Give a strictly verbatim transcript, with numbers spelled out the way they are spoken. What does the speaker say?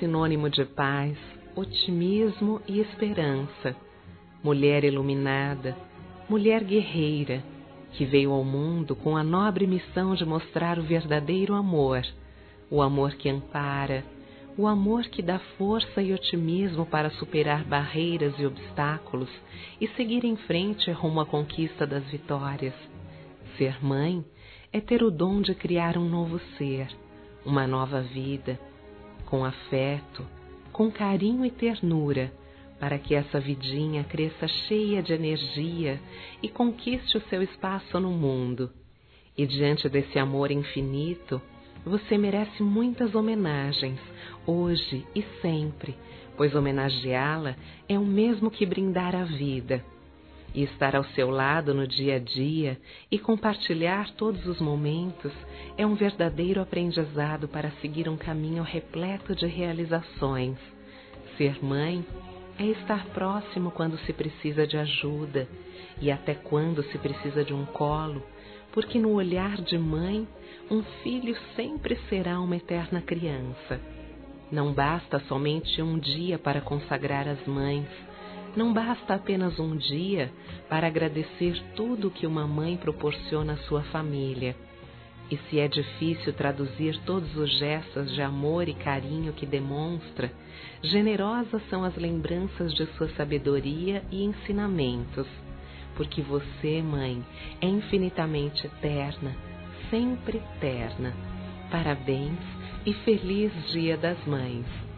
sinônimo de paz, otimismo e esperança. Mulher iluminada, mulher guerreira, que veio ao mundo com a nobre missão de mostrar o verdadeiro amor, o amor que ampara, o amor que dá força e otimismo para superar barreiras e obstáculos e seguir em frente rumo à conquista das vitórias. Ser mãe é ter o dom de criar um novo ser, uma nova vida, com afeto, com carinho e ternura, para que essa vidinha cresça cheia de energia e conquiste o seu espaço no mundo. E diante desse amor infinito, você merece muitas homenagens, hoje e sempre, pois homenageá-la é o mesmo que brindar a vida. E estar ao seu lado no dia a dia e compartilhar todos os momentos é um verdadeiro aprendizado para seguir um caminho repleto de realizações. Ser mãe é estar próximo quando se precisa de ajuda e até quando se precisa de um colo, porque no olhar de mãe, um filho sempre será uma eterna criança. Não basta somente um dia para consagrar as mães, não basta apenas um dia para agradecer tudo que uma mãe proporciona à sua família. E se é difícil traduzir todos os gestos de amor e carinho que demonstra, generosas são as lembranças de sua sabedoria e ensinamentos, porque você, mãe, é infinitamente eterna, sempre eterna. Parabéns e feliz Dia das Mães!